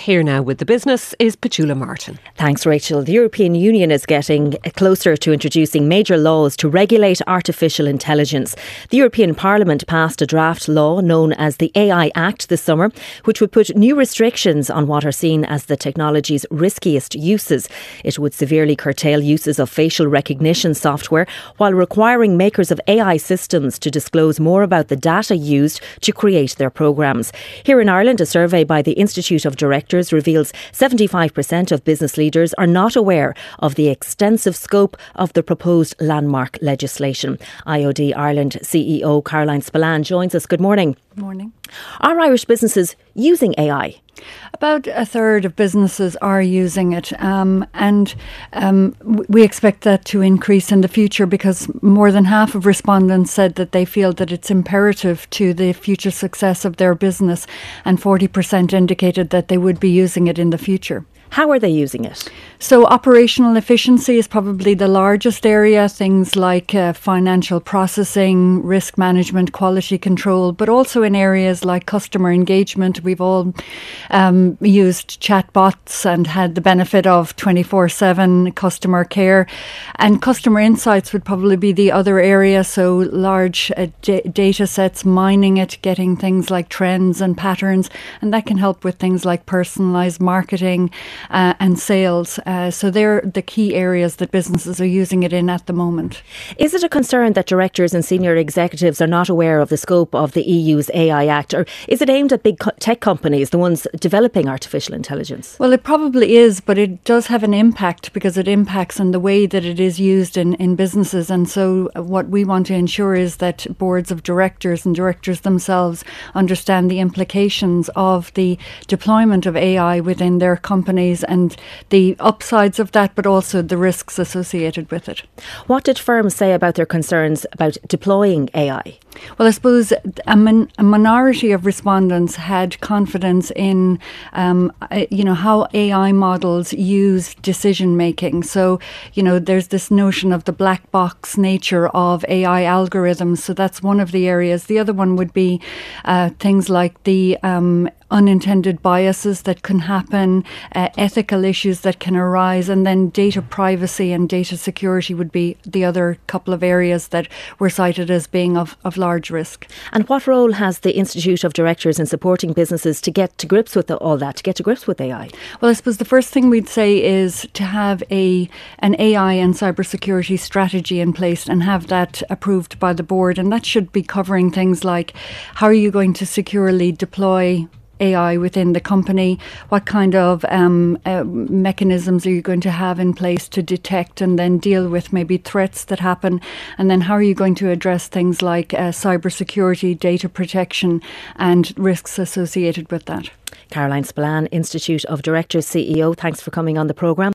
Here now with the business is Petula Martin. Thanks, Rachel. The European Union is getting closer to introducing major laws to regulate artificial intelligence. The European Parliament passed a draft law known as the AI Act this summer, which would put new restrictions on what are seen as the technology's riskiest uses. It would severely curtail uses of facial recognition software while requiring makers of AI systems to disclose more about the data used to create their programmes. Here in Ireland, a survey by the Institute of Directors reveals 75% of business leaders are not aware of the extensive scope of the proposed landmark legislation. IOD Ireland CEO Caroline Spillane joins us. Good morning. Good morning. Are Irish businesses using AI? About a third of businesses are using it, and we expect that to increase in the future because more than half of respondents said that they feel that it's imperative to the future success of their business, and 40% indicated that they would be using it in the future. How are they using it? So operational efficiency is probably the largest area, things like financial processing, risk management, quality control, but also in areas like customer engagement. We've all used chatbots and had the benefit of 24/7 customer care. And customer insights would probably be the other area, so large data sets, mining it, getting things like trends and patterns, and that can help with things like personalised marketing and sales. So they're the key areas that businesses are using it in at the moment. Is it a concern that directors and senior executives are not aware of the scope of the EU's AI Act, or is it aimed at big tech companies, the ones developing artificial intelligence? Well, it probably is, but it does have an impact because it impacts on the way that it is used in businesses. And so what we want to ensure is that boards of directors and directors themselves understand the implications of the deployment of AI within their companies and the upsides of that, but also the risks associated with it. What did firms say about their concerns about deploying AI? Well, I suppose a minority of respondents had confidence in, how AI models use decision making. So, there's this notion of the black box nature of AI algorithms. So that's one of the areas. The other one would be things like the unintended biases that can happen, ethical issues that can arise, and then data privacy and data security would be the other couple of areas that were cited as being of large risk. And what role has the Institute of Directors in supporting businesses to get to grips with all that, to get to grips with AI? Well, I suppose the first thing we'd say is to have an AI and cybersecurity strategy in place and have that approved by the board. And that should be covering things like how are you going to securely deploy AI within the company? What kind of mechanisms are you going to have in place to detect and then deal with maybe threats that happen? And then how are you going to address things like cybersecurity, data protection and risks associated with that? Caroline Spillane, Institute of Directors CEO, thanks for coming on the programme.